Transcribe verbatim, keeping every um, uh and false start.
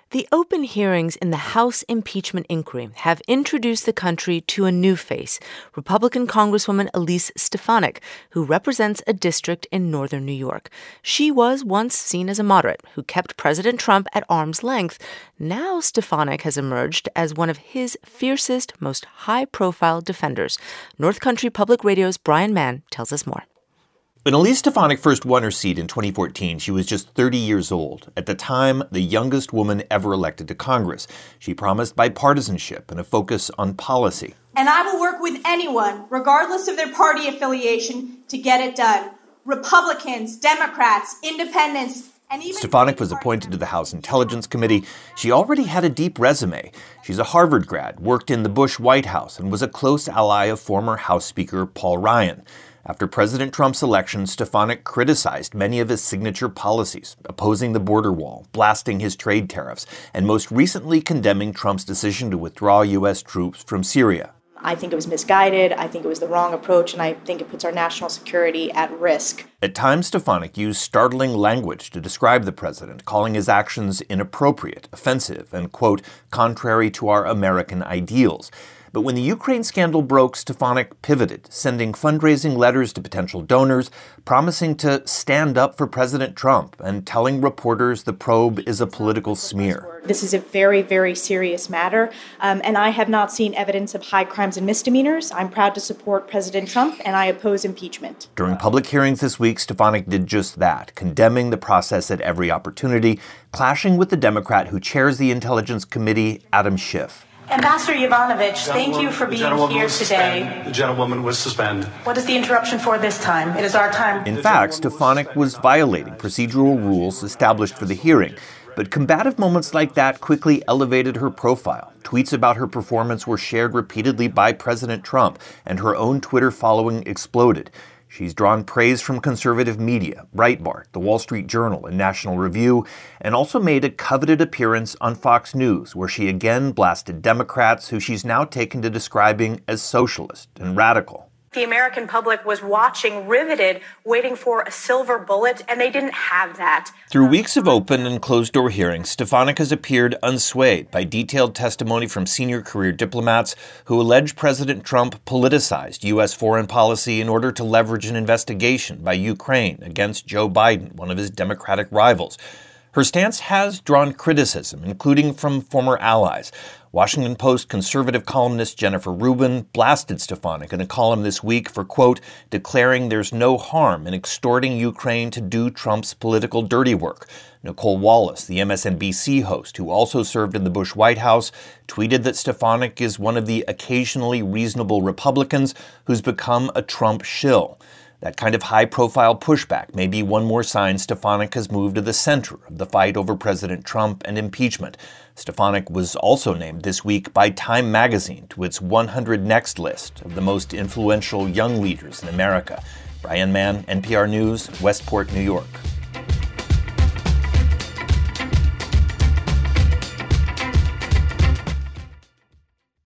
The open hearings in the House impeachment inquiry have introduced the country to a new face, Republican Congresswoman Elise Stefanik, who represents a district in northern New York. She was once seen as a moderate who kept President Trump at arm's length. Now Stefanik has emerged as one of his fiercest, most high-profile defenders. North Country Public Radio's Brian Mann tells us more. When Elise Stefanik first won her seat in twenty fourteen, she was just thirty years old. At the time, the youngest woman ever elected to Congress. She promised bipartisanship and a focus on policy. And I will work with anyone, regardless of their party affiliation, to get it done. Republicans, Democrats, independents, and even... Stefanik was appointed to the House Intelligence Committee. She already had a deep resume. She's a Harvard grad, worked in the Bush White House, and was a close ally of former House Speaker Paul Ryan. After President Trump's election, Stefanik criticized many of his signature policies, opposing the border wall, blasting his trade tariffs, and most recently condemning Trump's decision to withdraw U S troops from Syria. I think it was misguided, I think it was the wrong approach, and I think it puts our national security at risk. At times, Stefanik used startling language to describe the president, calling his actions inappropriate, offensive, and, quote, contrary to our American ideals. But when the Ukraine scandal broke, Stefanik pivoted, sending fundraising letters to potential donors, promising to stand up for President Trump, and telling reporters the probe is a political smear. This is a very, very serious matter, um, and I have not seen evidence of high crimes and misdemeanors. I'm proud to support President Trump, and I oppose impeachment. During public hearings this week, Stefanik did just that, condemning the process at every opportunity, clashing with the Democrat who chairs the Intelligence Committee, Adam Schiff. Ambassador Yovanovitch, thank you for being here today. The gentlewoman was suspended. What is the interruption for this time? It is our time. In fact, Stefanik was violating procedural rules established for the hearing. But combative moments like that quickly elevated her profile. Tweets about her performance were shared repeatedly by President Trump, and her own Twitter following exploded. She's drawn praise from conservative media, Breitbart, The Wall Street Journal, and National Review, and also made a coveted appearance on Fox News, where she again blasted Democrats, who she's now taken to describing as socialist and radical. The American public was watching, riveted, waiting for a silver bullet, and they didn't have that. Through weeks of open and closed-door hearings, Stefanik has appeared unswayed by detailed testimony from senior career diplomats who allege President Trump politicized U S foreign policy in order to leverage an investigation by Ukraine against Joe Biden, one of his Democratic rivals. Her stance has drawn criticism, including from former allies. Washington Post conservative columnist Jennifer Rubin blasted Stefanik in a column this week for, quote, declaring there's no harm in extorting Ukraine to do Trump's political dirty work. Nicole Wallace, the M S N B C host who also served in the Bush White House, tweeted that Stefanik is one of the occasionally reasonable Republicans who's become a Trump shill. That kind of high-profile pushback may be one more sign Stefanik has moved to the center of the fight over President Trump and impeachment. Stefanik was also named this week by Time magazine to its one hundred Next list of the most influential young leaders in America. Brian Mann, N P R News, Westport, New York.